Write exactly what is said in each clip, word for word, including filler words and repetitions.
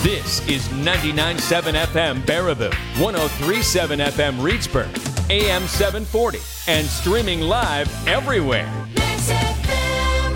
This is ninety-nine point seven F M Baraboo, one oh three point seven F M Reedsburg, A M seven forty, and streaming live everywhere. Max F M.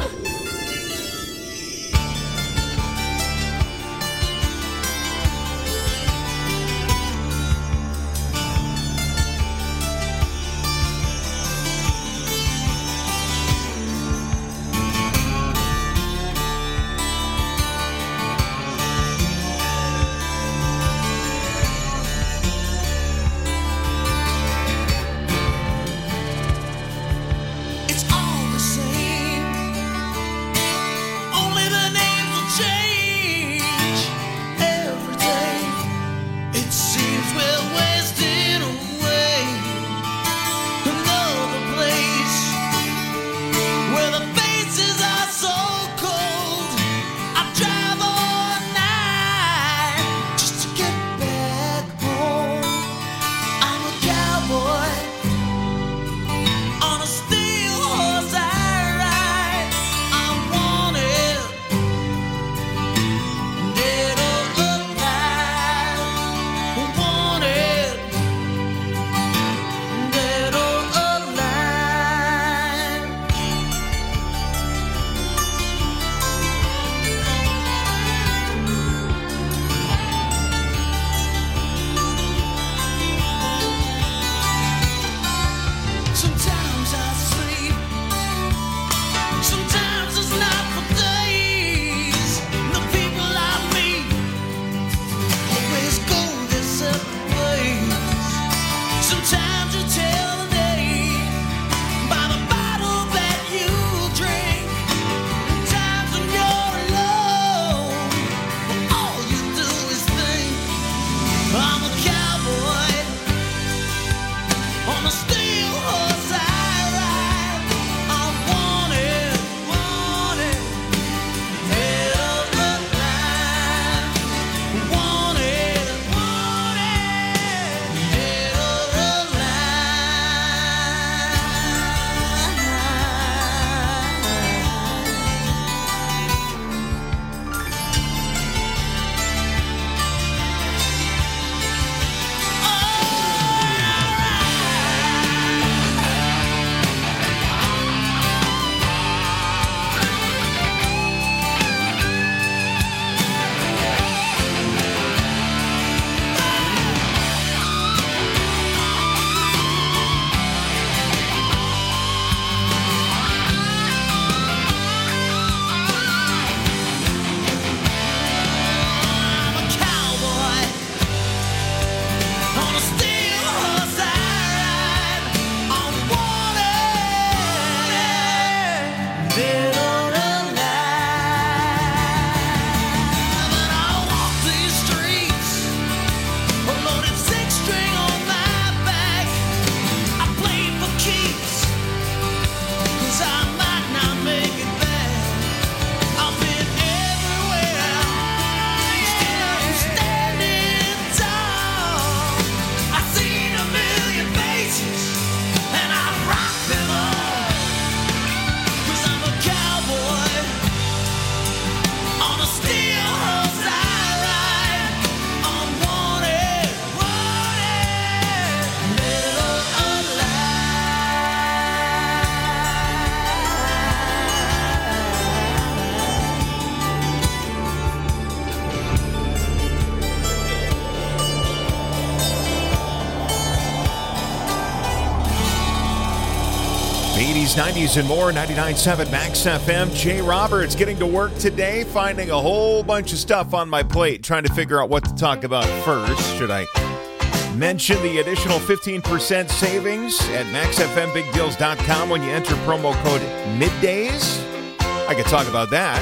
eighties, nineties, and more. ninety-nine point seven Max F M. Jay Roberts getting to work today, finding a whole bunch of stuff on my plate, trying to figure out what to talk about first. Should I mention the additional fifteen percent savings at max f m big deals dot com when you enter promo code middays? I could talk about that.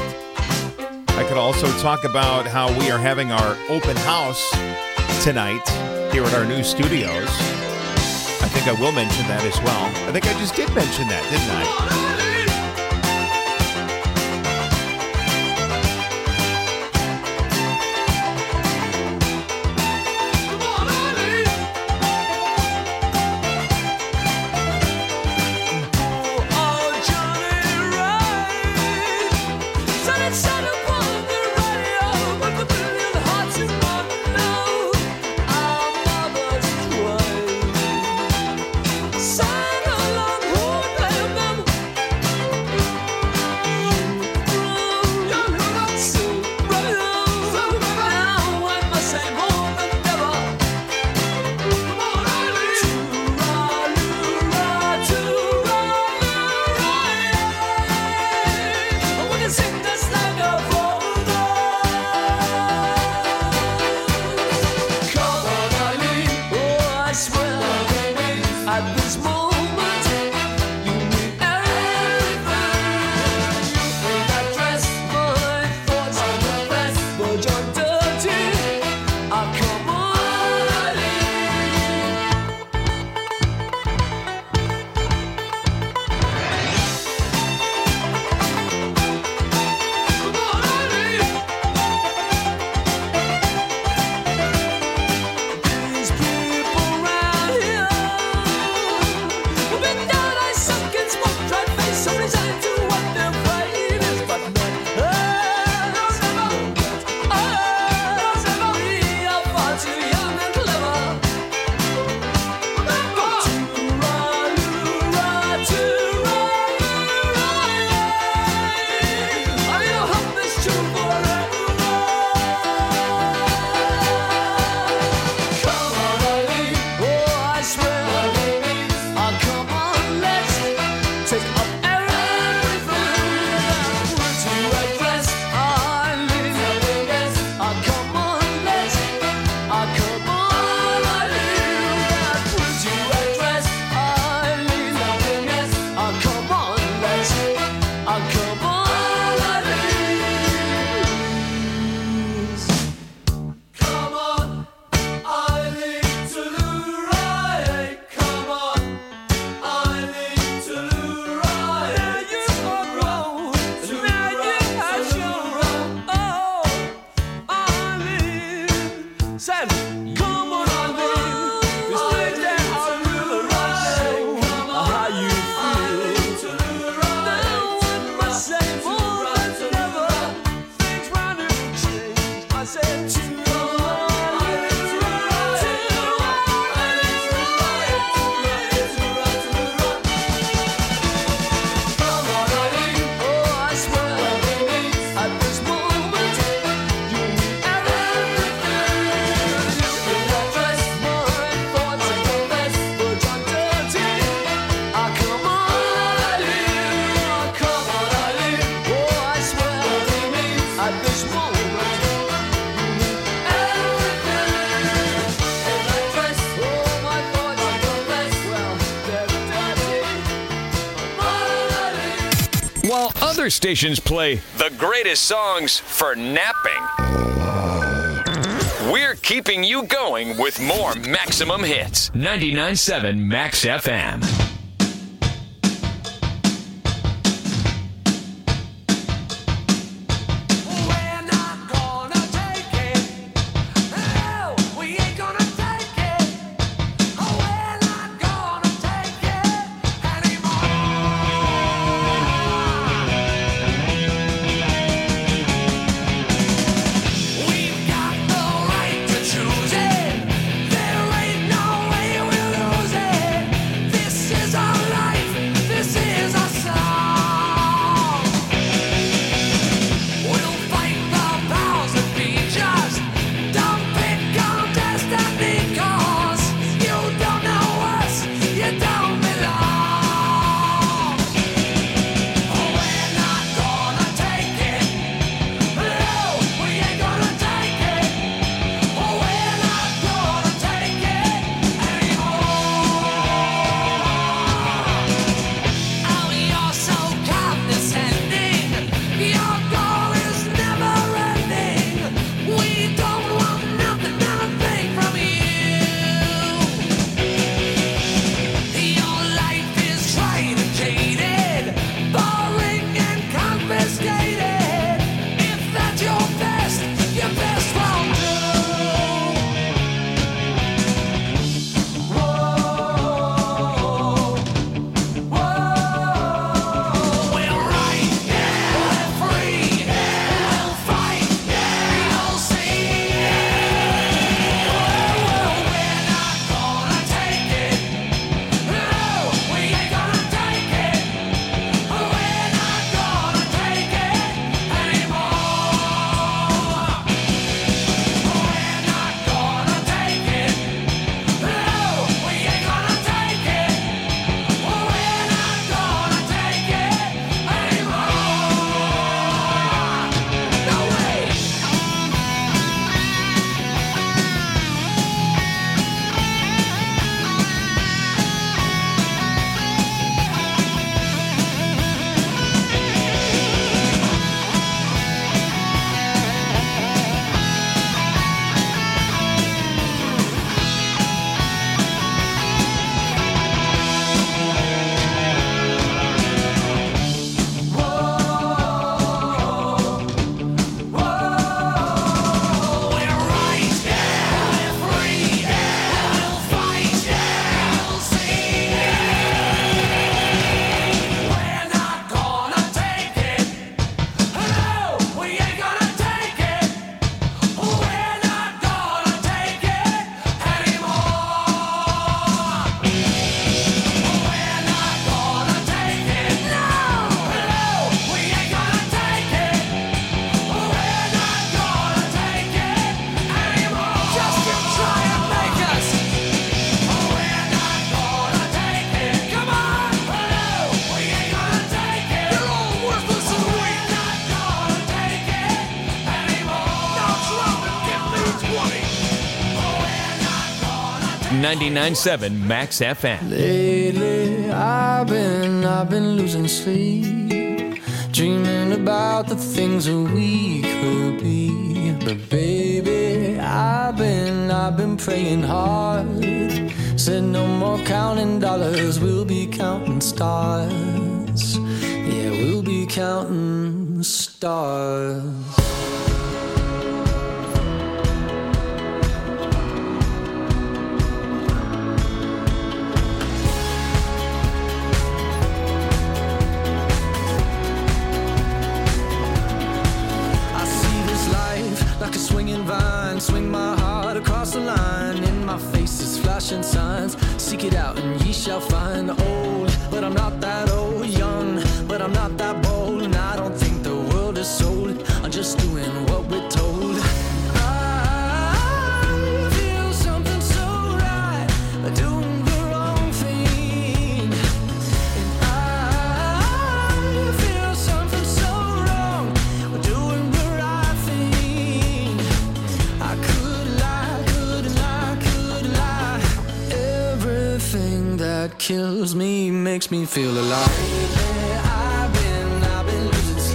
I could also talk about how we are having our open house tonight here at our new studios. I think I will mention that as well. I think I just did mention that, didn't I? Sunny side of the radio, but the other stations play the greatest songs for napping. We're keeping you going with more Maximum Hits. ninety-nine point seven Max F M. ninety-nine point seven Max F M. Lately, I've been, I've been losing sleep, dreaming about the things that we could be. But baby, I've been, I've been praying hard. Said no more counting dollars, we'll be counting stars. Yeah, we'll be counting stars. Like a swinging vine, swing my heart across the line. In my face is flashing signs. Seek it out and ye shall find. Old, but I'm not that old. Young, but I'm not that bold. And I don't think the world is sold. I'm just doing what we're told. I feel something so right, doing the wrong thing. And I feel something so wrong, doing the right thing. I could lie, could lie, could lie. Everything that kills me makes me feel alive. I've been, I've been losing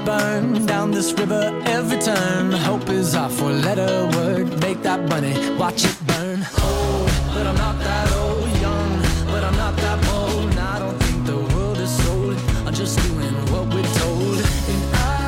burn down this river every turn. Hope is our four-letter word. Make that money, watch it burn. Old, but I'm not that old. Young, but I'm not that bold. And I don't think the world is sold. I'm just doing what we're told. And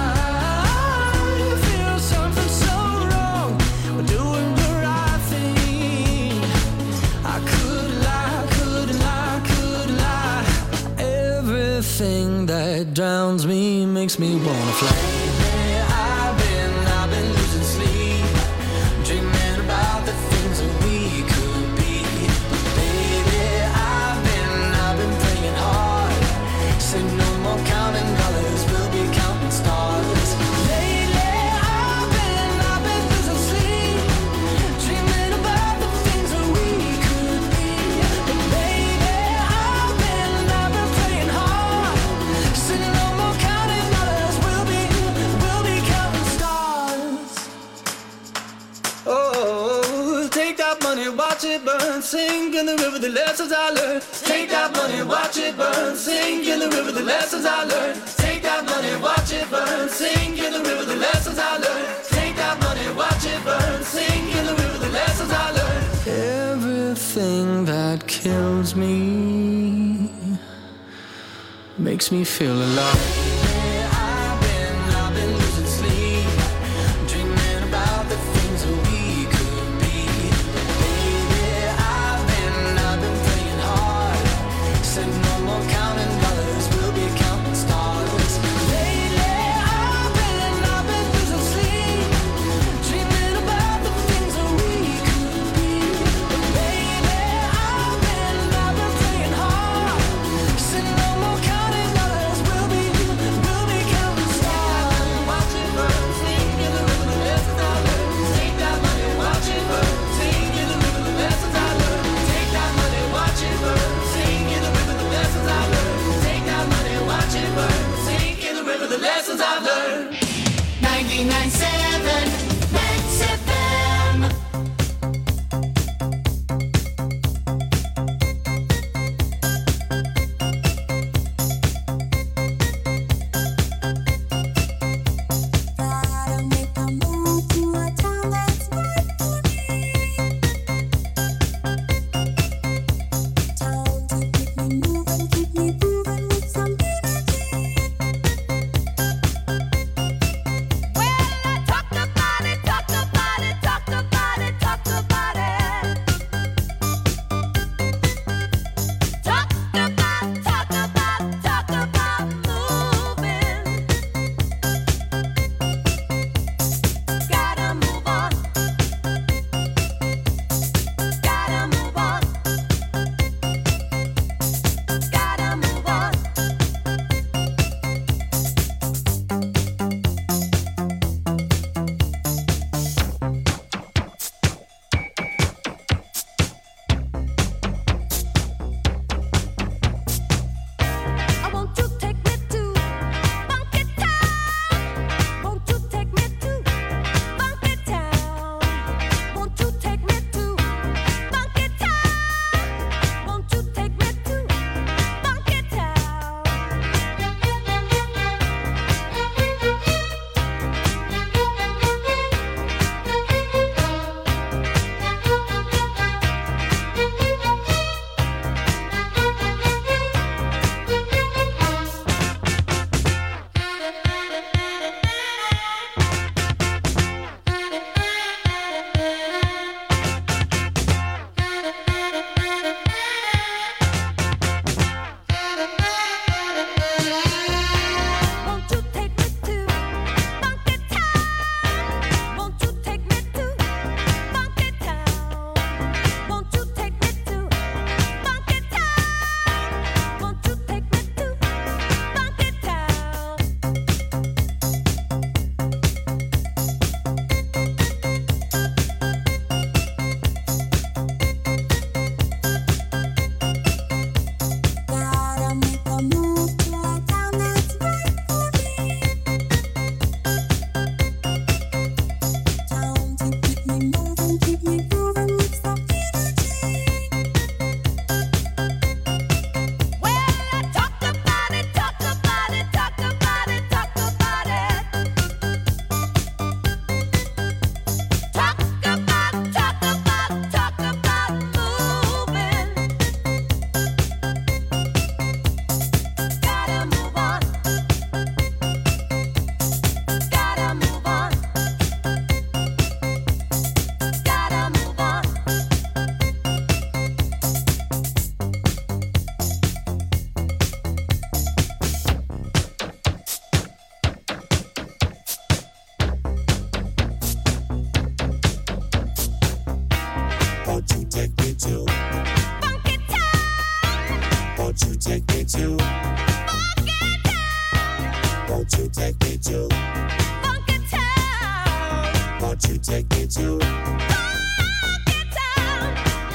I feel something so wrong. We're doing the right thing. I could lie, could lie, could lie. Everything that drowns me makes me wanna fly. I've been, I've been losing sleep, dreaming about the things that we could be. Baby, I've been, I've been praying hard. Said no more counting dollars, we'll be counting stars. Lately, I've been, I've been losing sleep, dreaming about the things that we could be. But baby, I've been, I've been praying hard. Said no more counting dollars, we'll be, we'll be counting stars. Oh, take that money, watch it burn, sink in the river, the lessons I learned. Take that money, watch it burn, sink in the river, the lessons I learned. Take that money, watch it burn, sink in the river, the lessons I learned. Take that money, watch it burn, sink in the river, the lessons I learned. Everything that kills me makes me feel alive. I've been, I've been losing sleep, dreaming about the things that we could be. Baby, I've been, I've been praying hard. Said no more counting dollars, we'll be counting stars. Lately, I've been, I've been losing sleep, dreaming about the things that we could be. But baby, I've been, I've been praying hard. Said no more counting dollars, we'll be, me to Funky Town? Won't you take me to Funky Town? Won't you take me to Funky Town?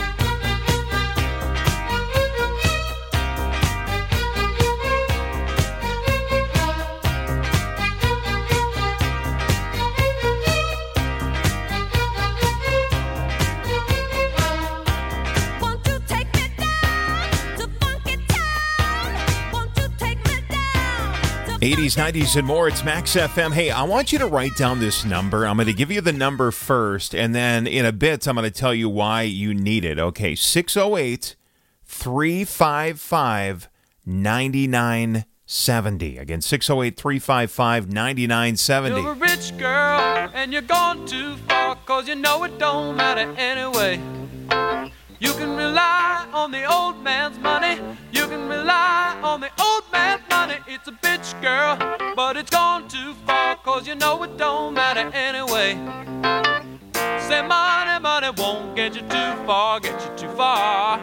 Won't you take me down to Funky Town? Won't you take me down to eighties, nineties, and more. It's Max F M. Hey, I want you to write down this number. I'm going to give you the number first, and then in a bit, I'm going to tell you why you need it. Okay, six oh eight, three five five, nine nine seven oh. Again, six oh eight, three five five, nine nine seven You're a oh. rich girl, and you're gone too far, cause you know it don't matter anyway. You can rely on the old man's money. You can rely on the old man's money. It's a bitch, girl, but it's gone too far, cause you know it don't matter anyway. Say money, money won't get you too far, get you too far.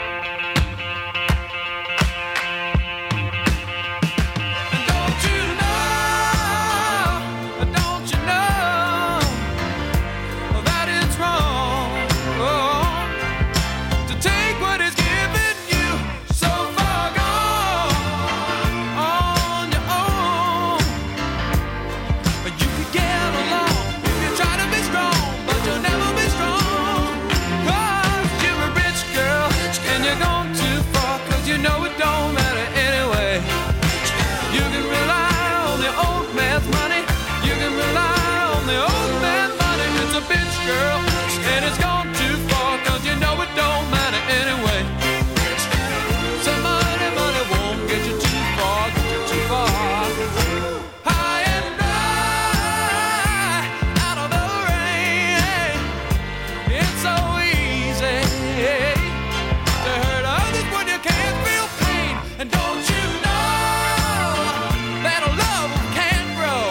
Don't you know, don't you know that it's wrong? Oh, to take what is given you so far gone on your own. But you can get along if you try to be strong, but you'll never be strong. Cause you're a rich girl and you're gone too far, cause you know it don't matter anyway. You can rely on the old man's money. You can rely on the old man's money. It's a bitch, girl, and it's gone too far, cause you know it don't matter anyway. So money, money won't get you too far, get you too far. High and dry, out of the rain. It's so easy to hurt others when you can't feel pain. And don't you know that a love can't grow?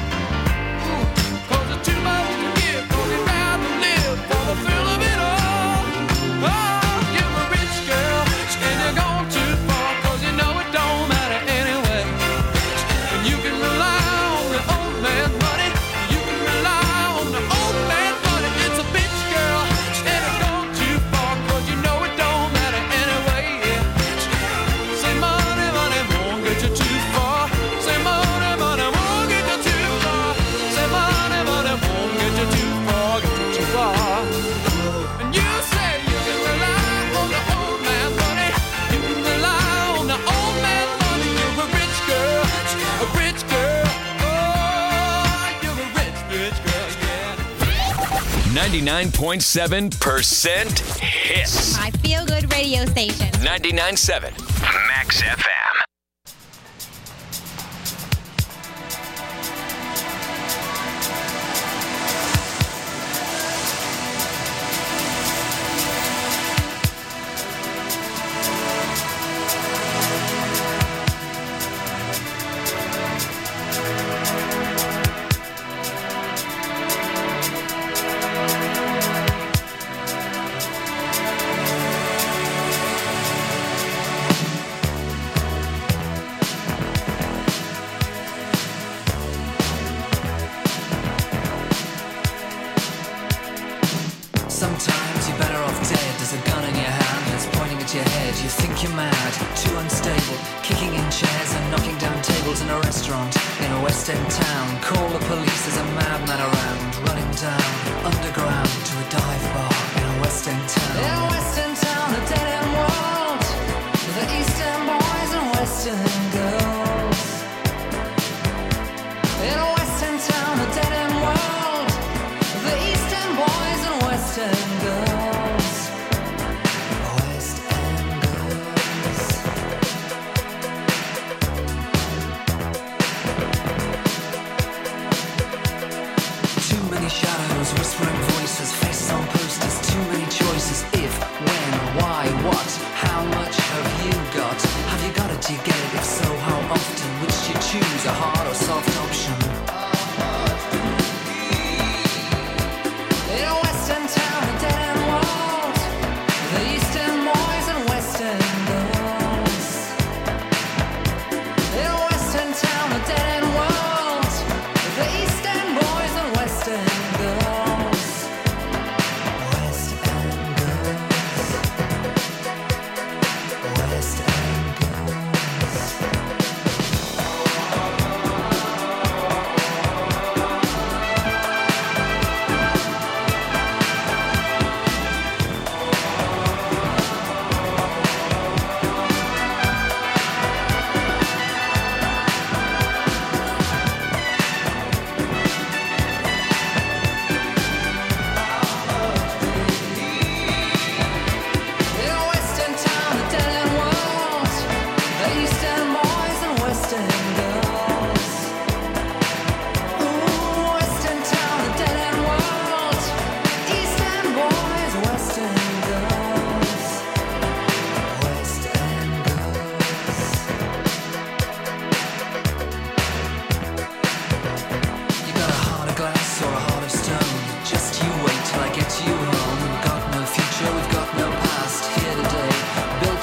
Cause it's too much to give, cause you'd rather live for the thrill of it all. Oh, you're a rich girl, and you're gone too far, cause you know it don't matter anyway. And you can rely on the old man's money. You can rely on the old man's money. It's a bitch, girl, and it's gone too far, cause you know it don't matter anyway. Yeah. Say money, money won't get you too far. Say money, money won't get you too far. Say money, money won't get you too far, get you too far. And you say you can rely on the old man's money. You can rely on the old man's money. You're a rich girl, a rich girl. Oh, you're a rich, rich girl, yeah. ninety-nine point seven percent hits. My feel good radio station. ninety-nine point seven Max F M. Sometimes you're better off dead. There's a gun in your hand that's pointing at your head. You think you're mad, too unstable, kicking in chairs and knocking down tables in a restaurant in a West End town. Call the police, there's a madman around, running down underground to a dive bar in a West End town. In a West End town, a dead end world, the East End boys and West End girls. In a West End town, a dead end world, the East End boys and West End girls. West End girls. Too many shadows, whispering voices, faces on posters, too many choices. If, when, why, what, how much have you got? Have you got it, do you get it? If so, how often? Which do you choose, a hard or soft option? In a West End town, a dead end world, the East End boys and West End girls.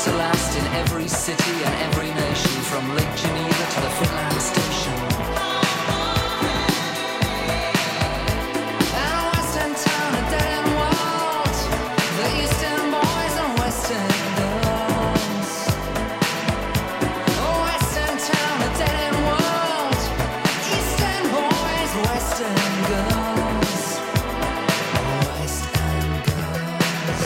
to last in every city and every nation, from Lake Geneva to the Finland station. And a western town, a dead-end world, the eastern boys and western girls. A western town, a dead-end world, eastern boys, western girls. Western girls.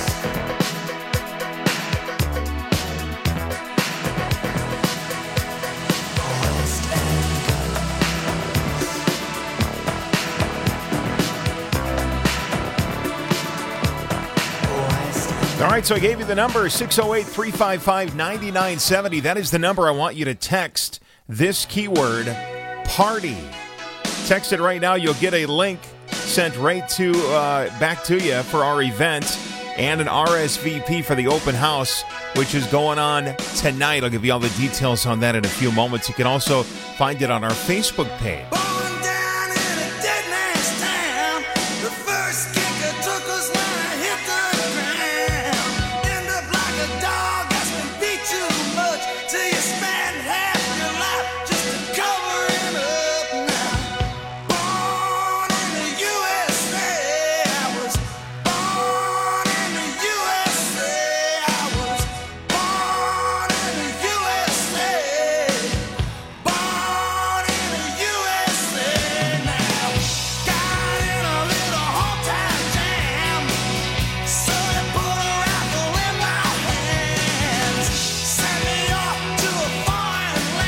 All right, so I gave you the number, six oh eight, three five five, nine nine seven oh. That is the number I want you to text this keyword, party. Text it right now. You'll get a link sent right to uh, back to you for our event and an R S V P for the open house, which is going on tonight. I'll give you all the details on that in a few moments. You can also find it on our Facebook page. Born down in a dead man's town. The first kicker took us when I hit the ground. End up like a dog that's been beat too much till you spend half your life just to cover it up now. Born in the U S A, I was born in the U S A. I was born in the U S A. Born in the U S A now. Got in a little hometown jam, so they put a rifle in my hands, sent me off to a foreign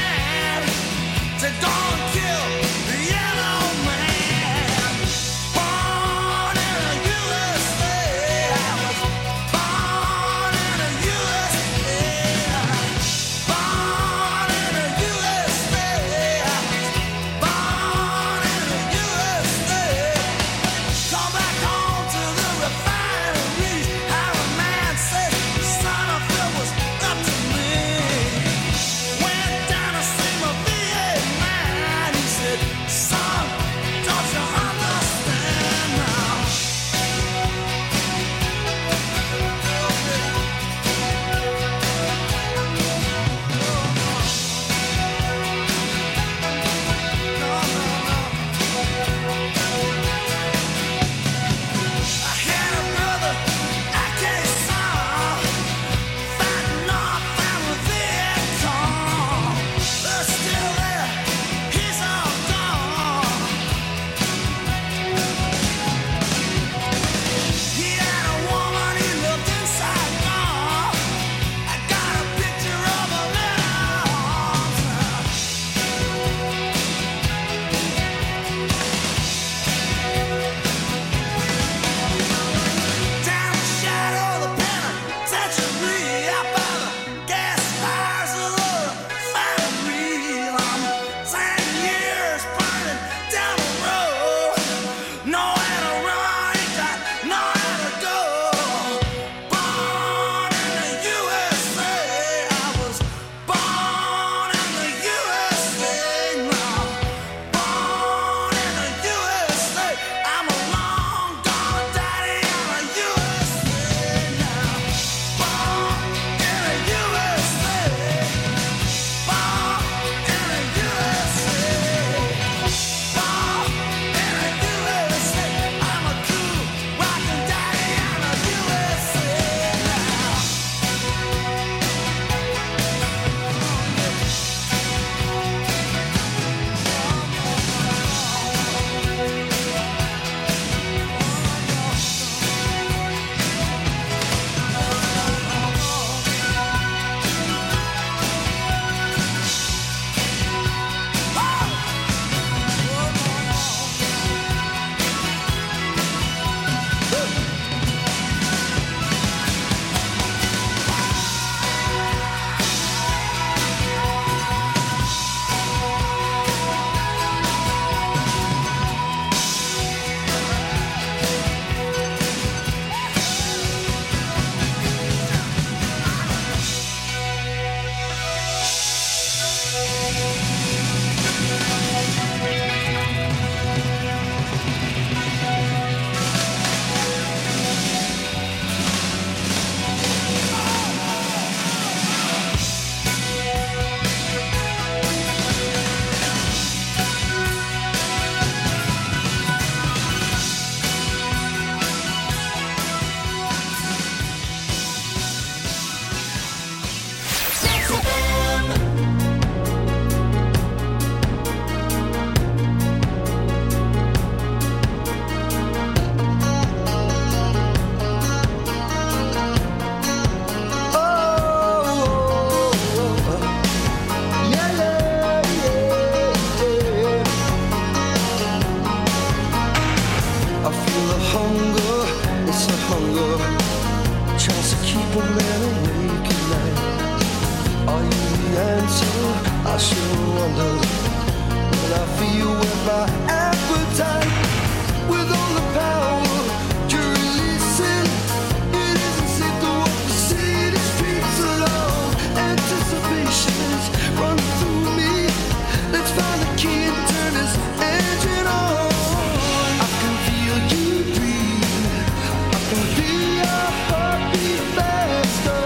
dancing, I sure wonder when I feel with my appetite, with all the power you're releasing. It isn't safe to walk the city streets alone. Anticipation's running through me. Let's find the key and turn this engine on. I can feel you breathe. I can feel your heartbeat faster.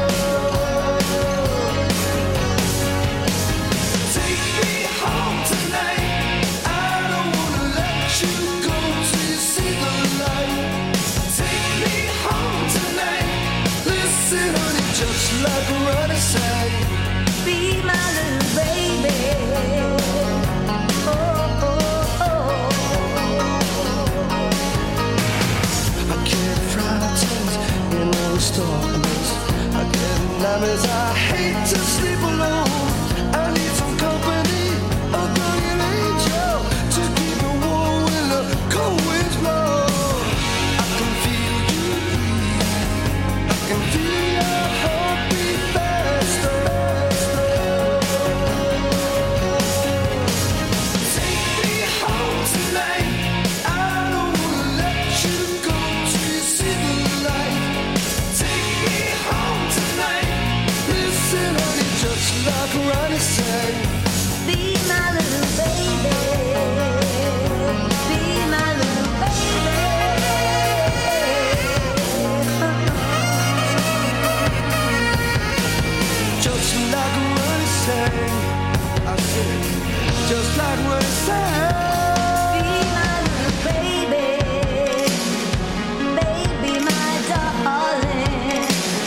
Take me home tonight. I don't wanna let you go till you see the light. Take me home tonight. Listen, honey, just like Ronnie said, be my little baby. Oh, oh, oh. I get frightened in the darkness. I get nightmares. I hate to sleep alone. I need some company, a guardian angel to keep me warm when the cold winds blow. I can feel you breathe. I can feel your heartbeat faster. Take me home tonight. I don't wanna let you go till you see the light. Take me home tonight. Listen, honey, just like Ronnie said, be my little baby. Be my little baby. Just like Ronnie said, I said, just like Ronnie said, be my little baby. Baby, my darling.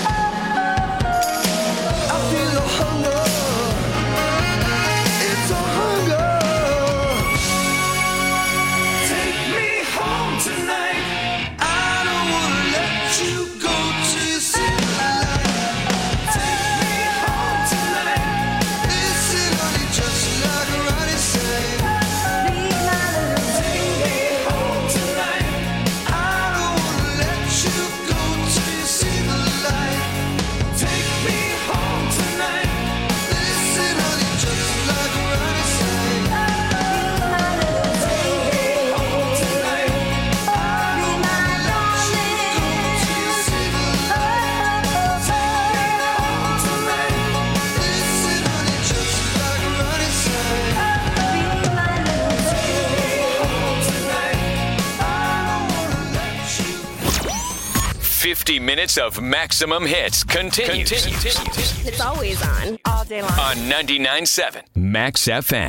I feel the hunger. It's a hunger. Take me home tonight. I don't wanna let you go till you see the light. Take me home tonight. Listen, honey, just like Ronnie said, be my little baby. Take me home tonight. I don't wanna let you go till you see the light. Take me home tonight. Listen, honey, just like Ronnie said, be my little baby. Home tonight. I don't wanna let you go till you see the light. Take me home tonight. Listen, honey, just like Ronnie said, be my little baby. Home tonight. I don't wanna let you. fifty minutes of maximum hits continues, It's always on, all day long. on ninety-nine point seven Max F M.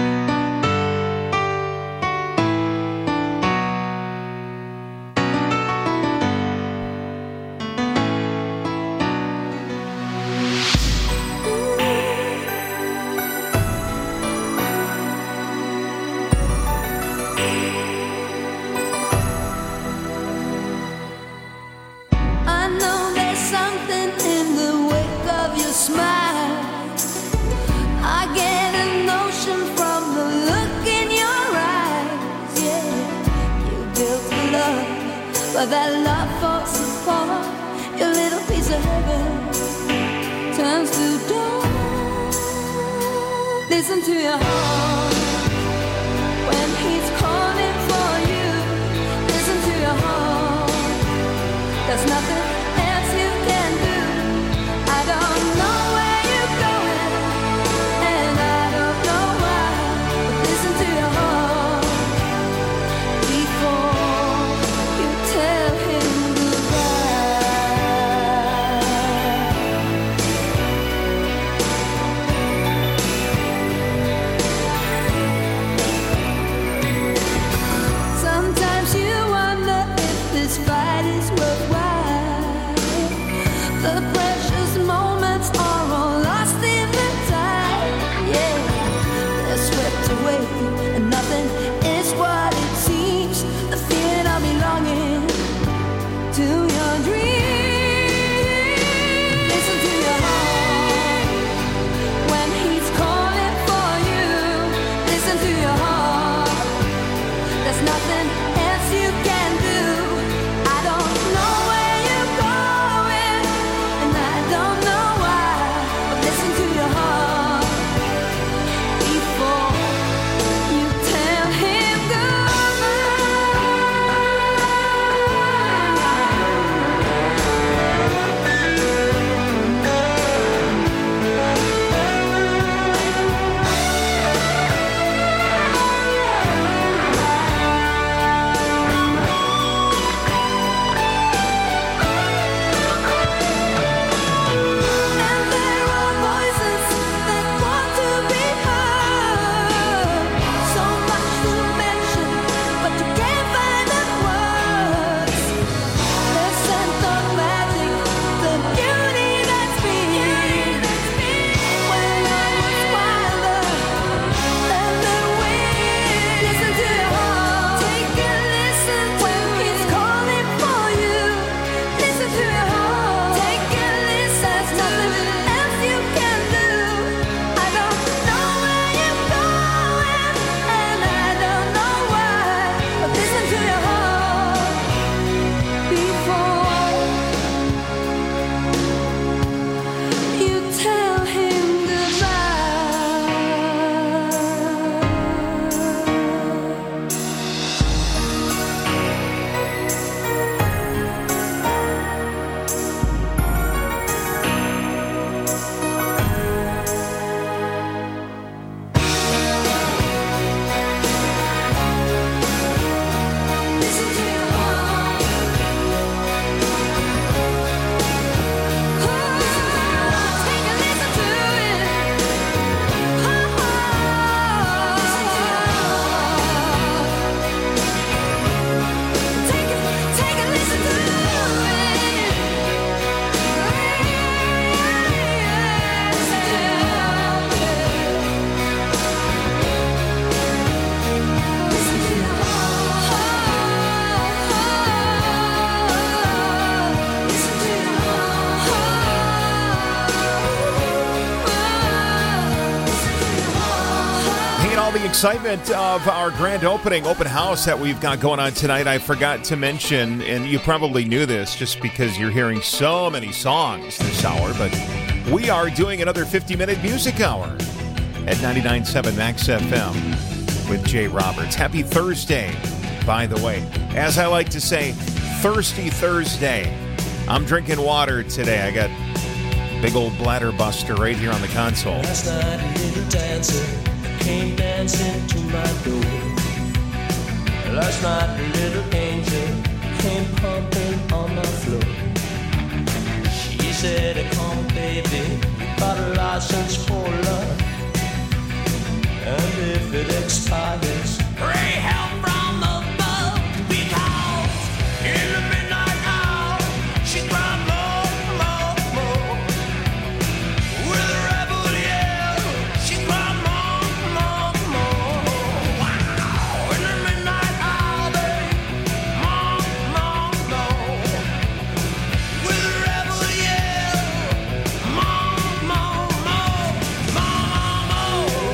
I know there's something in the wake of your smile. I get a notion from the look in your eyes. Yeah, you built a love, but that love falls apart. Your little piece of heaven turns to dawn. Listen to your heart when he's calling for you. Listen to your heart. There's nothing else you can do. I don't know where you're going, and I don't know why. But listen to your heart before you tell him goodbye. the excitement of our grand opening, open house that we've got going on tonight, I forgot to mention, and you probably knew this just because you're hearing so many songs this hour, but we are doing another fifty-minute music hour at ninety-nine point seven Max F M with Jay Roberts. Happy Thursday, by the way. As I like to say, Thirsty Thursday. I'm drinking water today. I got big old bladder buster right here on the console. Last night a little dancer came dancing to my door. Last night a little angel came pumping on my floor. She said, come baby, you got a license for love. And if it expires, pray help from above. Because in the midnight hour, she cried more, more, more. With a rebel yell, she cried more, more, more. Wow! In the midnight hour, babe, more, more, more. With a rebel yell, more, more, more, more, more.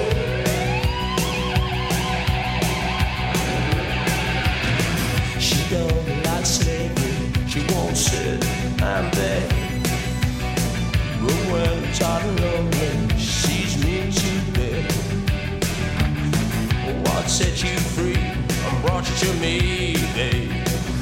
She don't like slavery, she won't sit and beg. But when it's hot and lonely, she sees me to bed. What set you free and brought you to me, babe?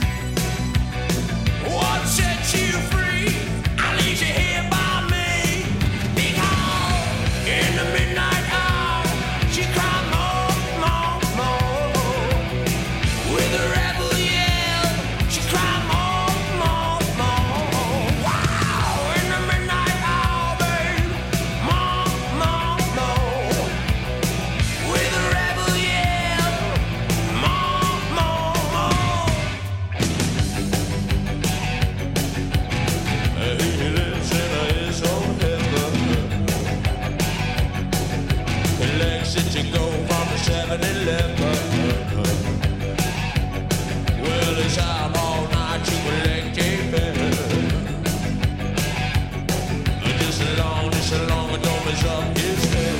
What set you free? I leave you here by me. Because in the midnight hour, she cried more, more, more. With a rebel yell, she cried more, more, more. Wow! In the midnight hour, babe, more, more, more. With a rebel yell, more, more, more. He lives in his own heaven. He likes it to go from the seven eleven. Well, it's out all night to collect a pen. Just as long, just as long as don't mess up his head.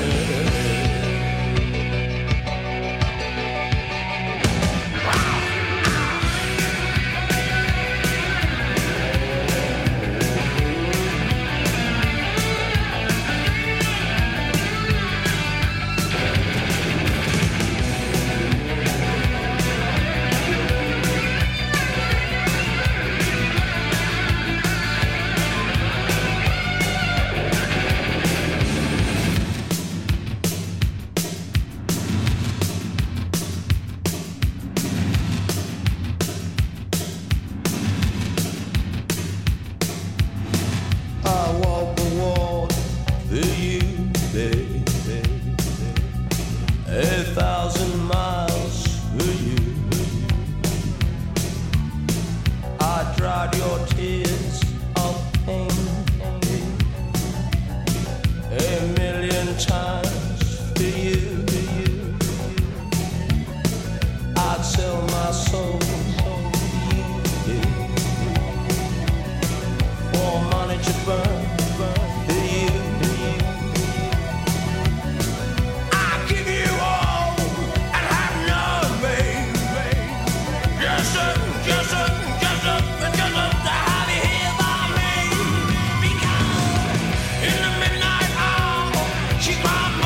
I walk the walk for you, baby. A thousand miles for you. I dried your tears of pain a million times for you. I'd sell my soul for you, baby. For money to burn, burn for you. I give you all and have none, baby. Just a, just a, just a, just a, to have you here by me. Because in the midnight hour, she cried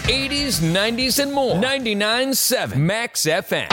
eighties, nineties, and more. ninety-nine point seven Max F M.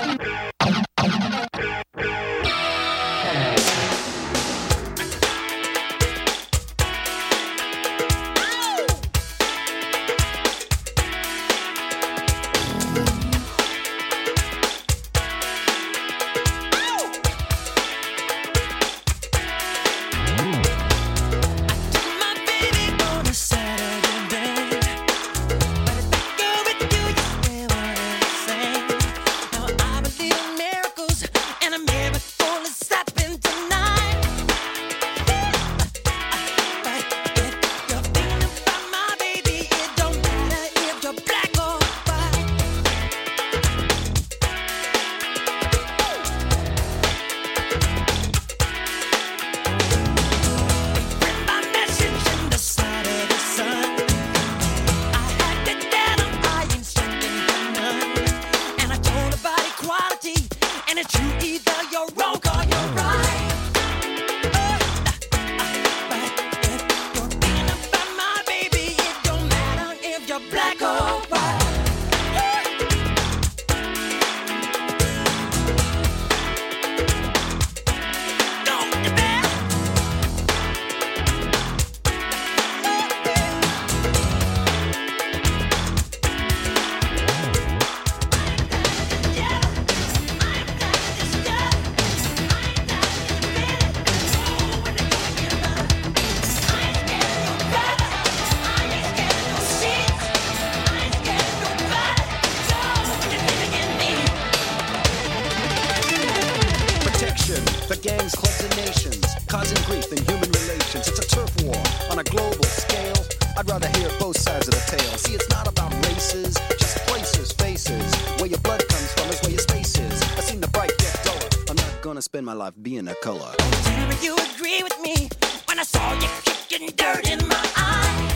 Spend my life being a color. Tell you agree with me when I saw you kicking dirt in my eye.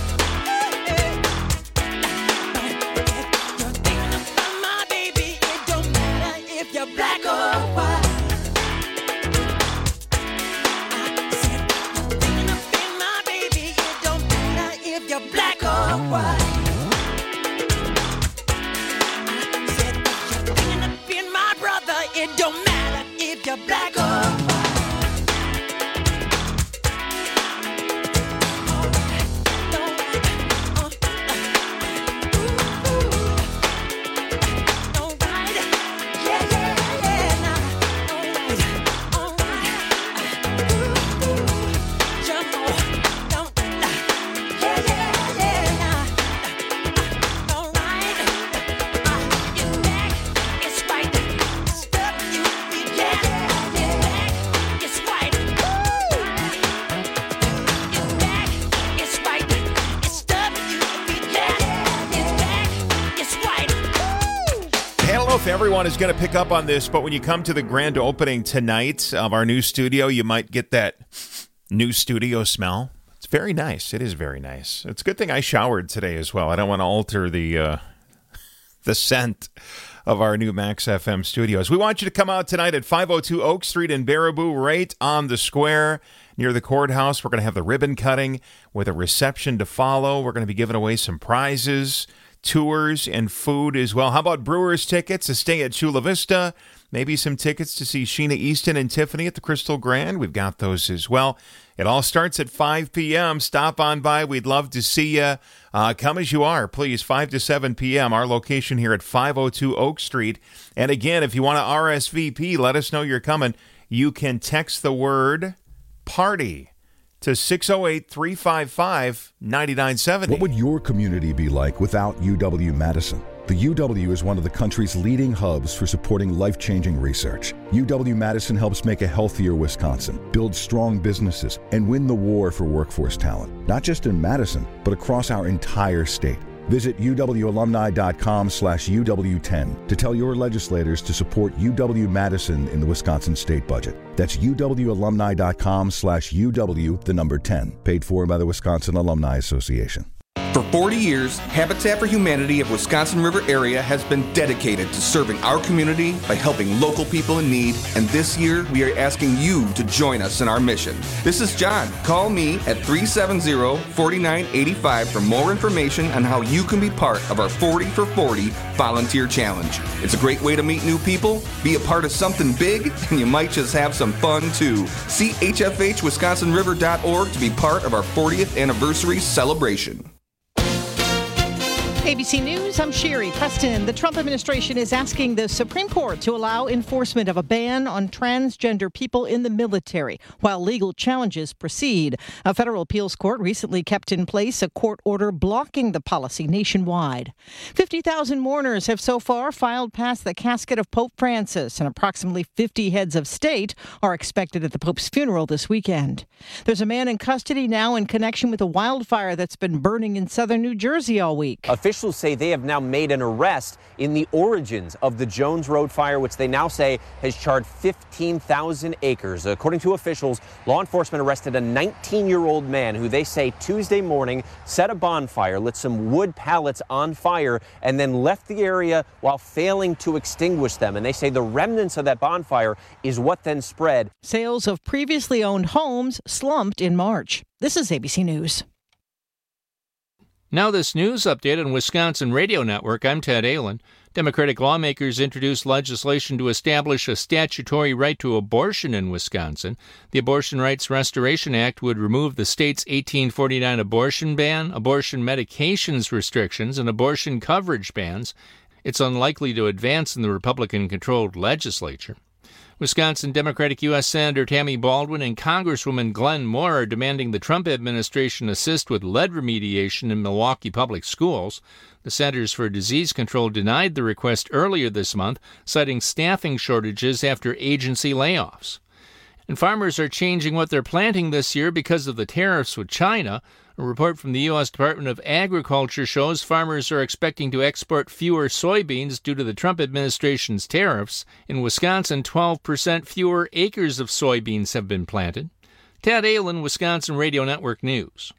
You're thinking about my baby. It don't matter if you're black or white. I said you're thinking about my baby. It don't matter if you're black or white. I said you're thinking about my brother. It don't matter if you're black or white. Everyone is going to pick up on this, but when you come to the grand opening tonight of our new studio, you might get that new studio smell. It's very nice. It is very nice. It's a good thing I showered today as well. I don't want to alter the uh, the scent of our new Max F M studios. We want you to come out tonight at five oh two Oak Street in Baraboo, right on the square near the courthouse. We're going to have the ribbon cutting with a reception to follow. We're going to be giving away some prizes, tours, and food as well. How about Brewers tickets, a stay at Chula Vista, maybe some tickets to see Sheena Easton and Tiffany at the Crystal Grand? We've got those as well. It all starts at five p.m. Stop on by. We'd love to see you. Uh, come as you are, please, five to seven p.m. Our location here at five oh two Oak Street. And again, if you want to R S V P, let us know you're coming. You can text the word PARTY to six oh eight, three five five, nine nine seven oh. What would your community be like without U W-Madison? The U W is one of the country's leading hubs for supporting life-changing research. U W-Madison helps make a healthier Wisconsin, build strong businesses, and win the war for workforce talent, not just in Madison, but across our entire state. Visit uwalumni.com slash UW10 to tell your legislators to support U W-Madison in the Wisconsin state budget. That's uwalumni.com slash UW, the number ten, paid for by the Wisconsin Alumni Association. For forty years, Habitat for Humanity of Wisconsin River area has been dedicated to serving our community by helping local people in need, and this year we are asking you to join us in our mission. This is John. Call me at three seven zero, four nine eight five for more information on how you can be part of our forty for forty Volunteer Challenge. It's a great way to meet new people, be a part of something big, and you might just have some fun too. See H F H Wisconsin River dot org to be part of our fortieth anniversary celebration. A B C News, I'm Sherry Preston. The Trump administration is asking the Supreme Court to allow enforcement of a ban on transgender people in the military while legal challenges proceed. A federal appeals court recently kept in place a court order blocking the policy nationwide. fifty thousand mourners have so far filed past the casket of Pope Francis, and approximately fifty heads of state are expected at the Pope's funeral this weekend. There's a man in custody now in connection with a wildfire that's been burning in southern New Jersey all week. Officials say they have now made an arrest in the origins of the Jones Road fire, which they now say has charred fifteen thousand acres. According to officials, law enforcement arrested a nineteen-year-old man who they say Tuesday morning set a bonfire, lit some wood pallets on fire, and then left the area while failing to extinguish them. And they say the remnants of that bonfire is what then spread. Sales of previously owned homes slumped in March. This is A B C News. Now this news update on Wisconsin Radio Network. I'm Ted Allen. Democratic lawmakers introduced legislation to establish a statutory right to abortion in Wisconsin. The Abortion Rights Restoration Act would remove the state's eighteen forty-nine abortion ban, abortion medications restrictions, and abortion coverage bans. It's unlikely to advance in the Republican-controlled legislature. Wisconsin Democratic U S Senator Tammy Baldwin and Congresswoman Glenn Moore are demanding the Trump administration assist with lead remediation in Milwaukee public schools. The Centers for Disease Control denied the request earlier this month, citing staffing shortages after agency layoffs. And farmers are changing what they're planting this year because of the tariffs with China. A report from the U S Department of Agriculture shows farmers are expecting to export fewer soybeans due to the Trump administration's tariffs. In Wisconsin, twelve percent fewer acres of soybeans have been planted. Ted Allen, Wisconsin Radio Network News.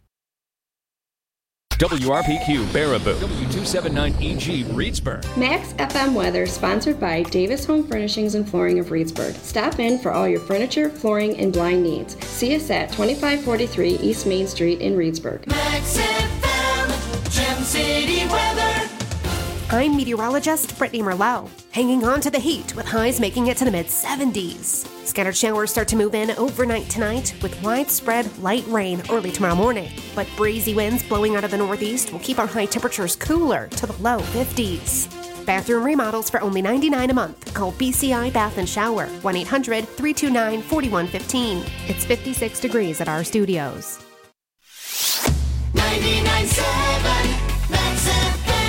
W R P Q Baraboo, W two seventy-nine E G Reedsburg. Max F M weather sponsored by Davis Home Furnishings and Flooring of Reedsburg. Stop in for all your furniture, flooring, and blind needs. See us at twenty-five forty-three East Main Street in Reedsburg. Max F M, Gem City weather. I'm meteorologist Brittany Merlot, hanging on to the heat with highs making it to the mid seventies. Scattered showers start to move in overnight tonight with widespread light rain early tomorrow morning. But breezy winds blowing out of the northeast will keep our high temperatures cooler to the low fifties. Bathroom remodels for only ninety-nine dollars a month. Call B C I Bath and Shower, one eight hundred, three two nine, four one one five. It's fifty-six degrees at our studios. ninety-nine point seven Max F M.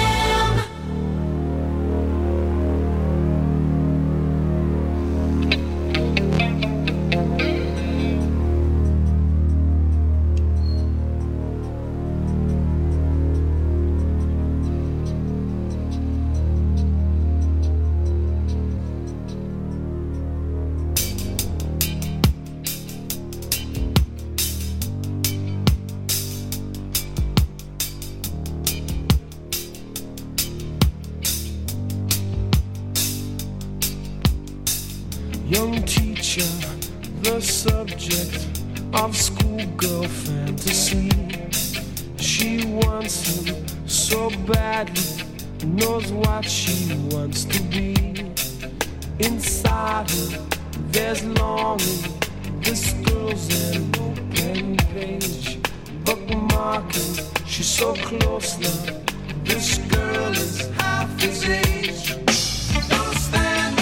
Young teacher, the subject of schoolgirl fantasy. She wants him so badly, knows what she wants to be. Inside her, there's longing. This girl's an open page, bookmarking. She's so close now. This girl is half his age. Don't stand.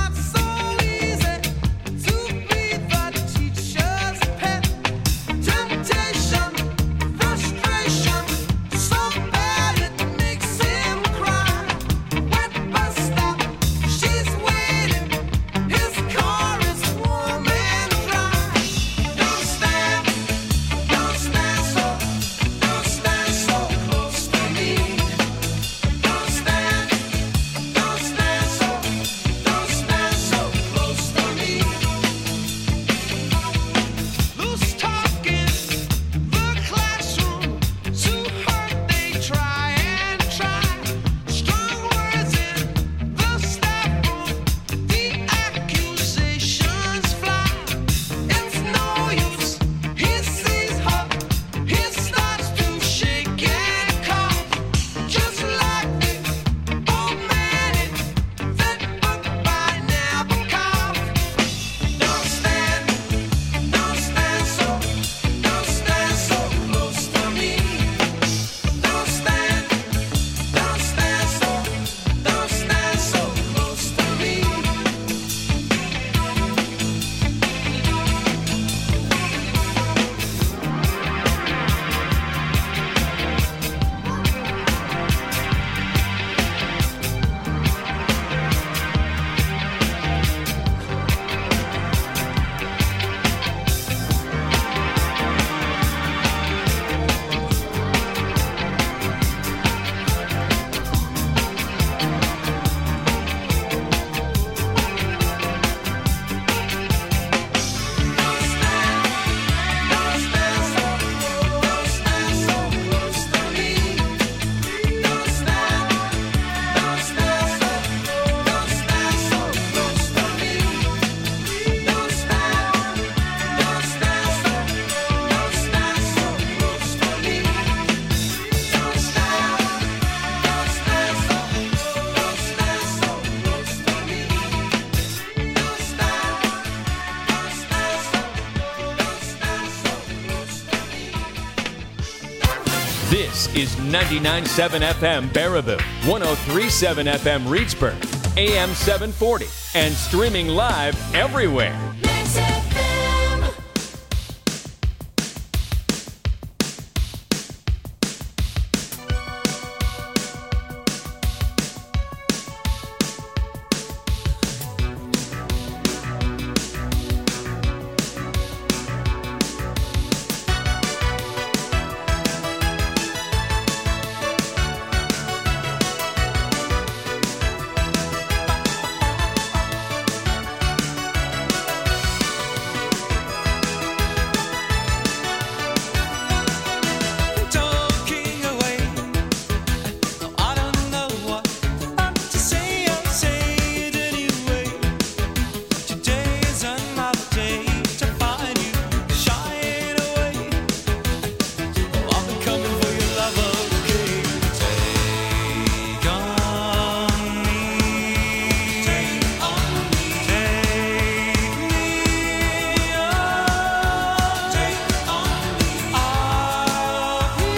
Jump This is ninety-nine point seven F M Baraboo, one oh three point seven F M Reedsburg, A M seven forty, and streaming live everywhere.